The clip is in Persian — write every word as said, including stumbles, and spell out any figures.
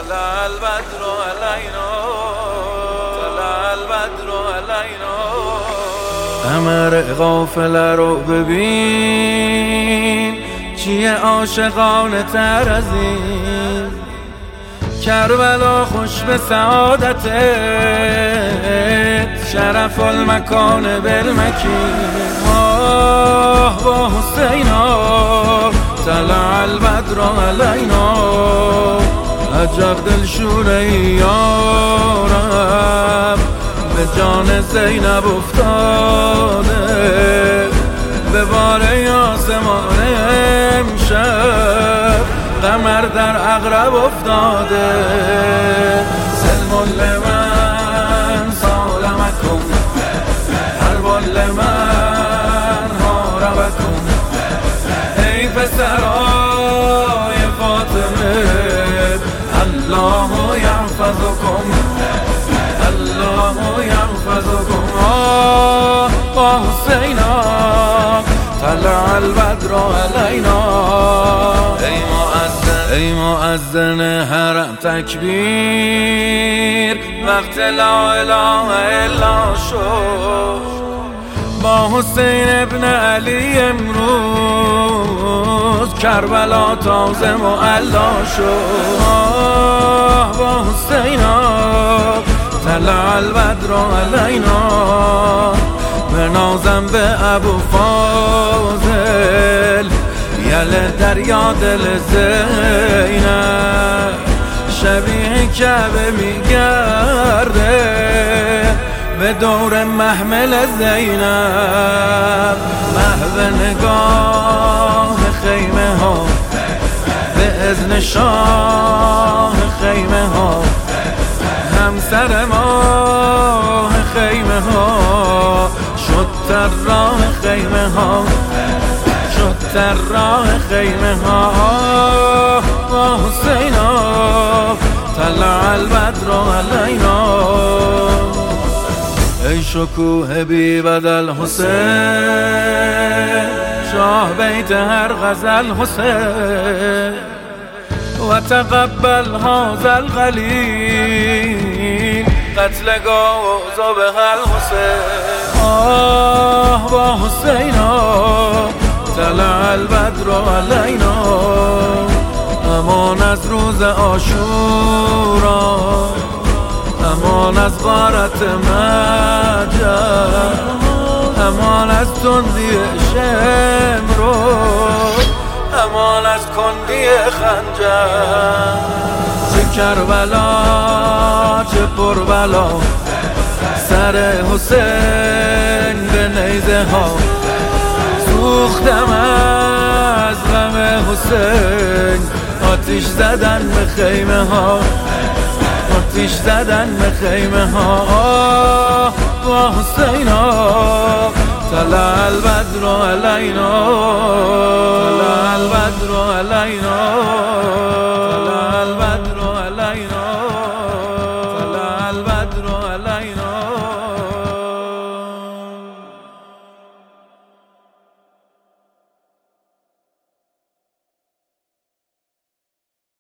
طلع البدر علينا طلع البدر علينا. قمر غافله رو ببین، چیه عاشقانه تر از این؟ کربلا خوش به سعادتت، شرف المکان بالمکین. آه با حسینا طلع البدر علینا، عجب دلشوره ای یارم به جان زینب افتاده، به باره آسمان امشب قمر در عقرب افتاده. سلم لمن سالمکم، حرب لمن حاربکم. ای پسرای فاطمه الله یحفظکم الله یحفظکم. آه با حسینا طلع البدر علینا. ای مؤذن ای مؤذن حرم تکبیر، وقت لا اله الا شد. با حسین ابن علی امروز کربلا تازه معلا شد. آه با حسینا طلع البدر علینا، بنازم به ابو فاضل یله دریا دل زینب، شبیه کعبه میگرده به دور محمل زینب. محو نگاه خیمه ها به اذن شاه خیمه ها، همسر ماه خیمه ها شد طراح خیمه ها شد طراح خیمه ها. با حسینا طلع البدر علینا. ای شکوه بی بدل حسین، شاه بیت هر غزل حسین، و تقبل هذا القلیل قتلگاه و ذبح الحسین. آه با حسینا طلع البدر علینا، امان از روز عاشورا، امان از غارت مجد، امان از تندی شمرو، امان از کندی خنجر. چه کربلا چه پربلا سر حسین به نیزه ها، سوختم از غم حسین. آتیش زدن به خیمه ها آتیش زدن به خیمه ها. با حسینا طلع البدر علینا طلع البدر علینا.